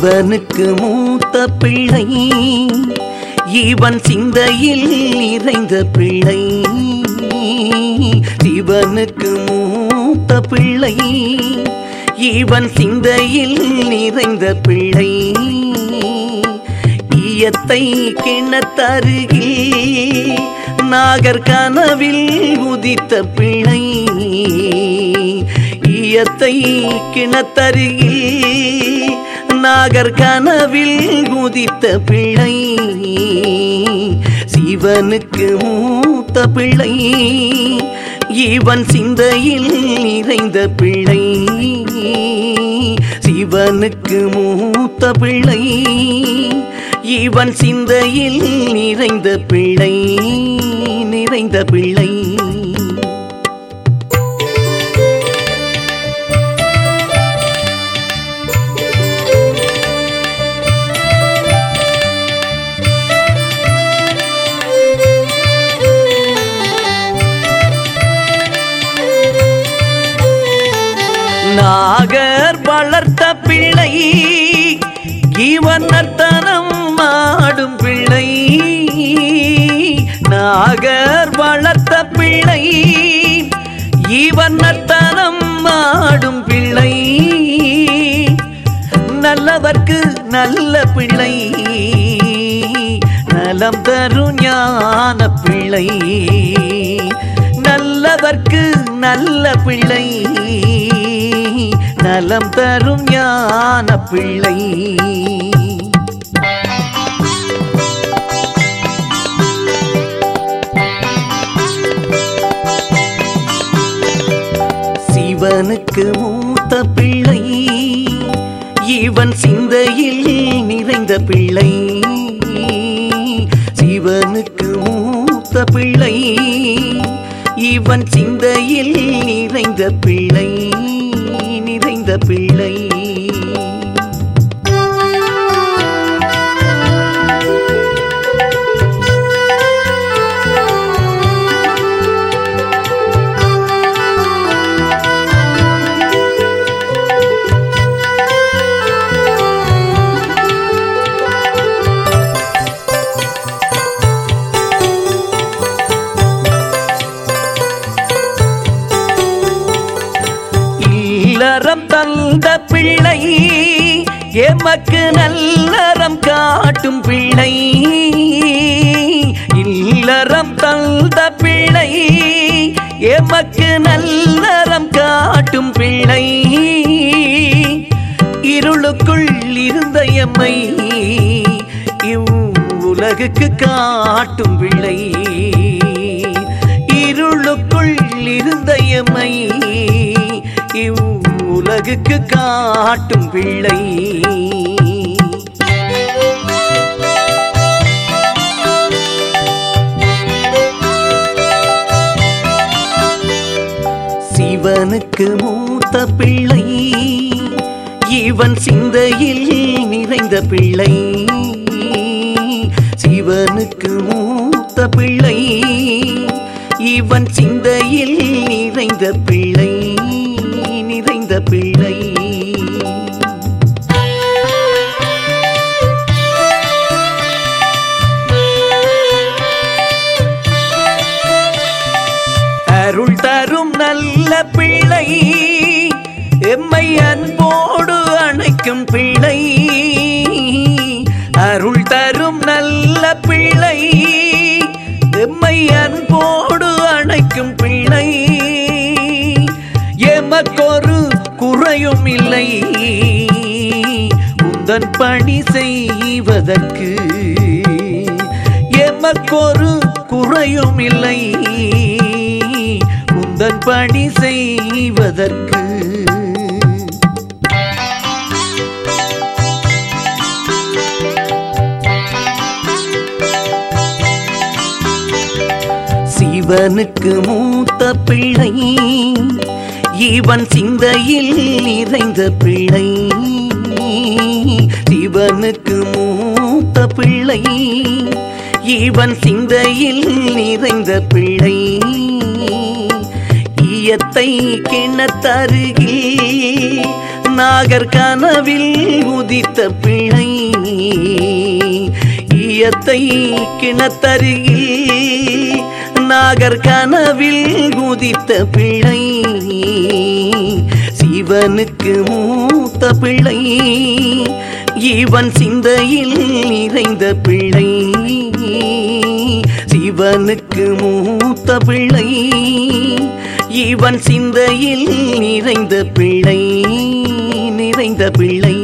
சிவனுக்கு மூத்த பிள்ளை இவன் சிந்தையில் நிறைந்த பிள்ளை. சிவனுக்கு மூத்த பிள்ளை இவன் சிந்தையில் நிறைந்த பிள்ளை. ஈயத்தை கிணத்தருகில் நாகர் கனவில் உதித்த பிள்ளை. ஈயத்தை கிணத்தருகில் நாகர் கனவில் உதித்த பிள்ளை. சிவனுக்கு மூத்த பிள்ளை இவன் சிந்தையில் நிறைந்த பிள்ளை. சிவனுக்கு மூத்த பிள்ளை இவன் சிந்தையில் நிறைந்த பிள்ளை, நிறைந்த பிள்ளை. நாகர் வளர்த்த பிள்ளை இவன் நர்த்தனம் ஆடும் பிள்ளை. நாகர் வளர்த்த பிள்ளை இவன் நர்த்தனம் ஆடும் பிள்ளை. நல்லவர்க்கு நல்ல பிள்ளை நலம் தரும் ஞான பிள்ளை. நல்லவர்க்கு நல்ல பிள்ளை நலம் தரும் ஞான பிள்ளை. சிவனுக்கு மூத்த பிள்ளை இவன் சிந்தையில் நிறைந்த பிள்ளை. சிவனுக்கு மூத்த பிள்ளை இவன் சிந்தையில் நிறைந்த பிள்ளை, நிறைந்த பிள்ளை. இல்லறம் தந்த பிள்ளை எமக்கு நல்லறம் காட்டும் பிள்ளை. இல்லறம் தந்த பிள்ளை எமக்கு நல்லறம் காட்டும் பிள்ளை. இருளுக்குள் இருந்த எம்மை இவ்வுலகுக்கு காட்டும் பிள்ளை. இருளுக்குள் இருந்த எம்மை இவ்வுலகுக்கு காட்டும் பிள்ளை. சிவனுக்கு மூத்த பிள்ளை இவன் சிந்தையில் நிறைந்த பிள்ளை. சிவனுக்கு மூத்த பிள்ளை இவன் சிந்தையில் நிறைந்த பிள்ளை, நிறைந்த பிள்ளை. அருள் தரும் நல்ல பிள்ளை எம்மை அன்போடு அணைக்கும் பிள்ளை. அருள் தரும் நல்ல பிள்ளை எம்மை அன்போடு அணைக்கும் பிள்ளை. எமக்கொரு குறையும் இல்லை உந்தன் பணி செய்வதற்கு. எமக்கொரு குறையும் இல்லை உந்தன் பணி செய்வதற்கு. சிவனுக்கு மூத்த பிள்ளை இவன் சிந்தையில் நிறைந்த பிள்ளை. சிவனுக்கு மூத்த பிள்ளை இவன் சிந்தையில் நிறைந்த பிள்ளை. ஈயத்தை கிணத்தருகில் நாகர் கனவில் உதித்த பிள்ளை ஈயத்தை கிணத்தருகில் நாகர் கனவில் உதித்த பிள்ளை சிவனுக்கு மூத்த பிள்ளை இவன் சிந்தையில் நிறைந்த பிள்ளை சிவனுக்கு மூத்த பிள்ளை இவன் சிந்தையில் நிறைந்த பிள்ளை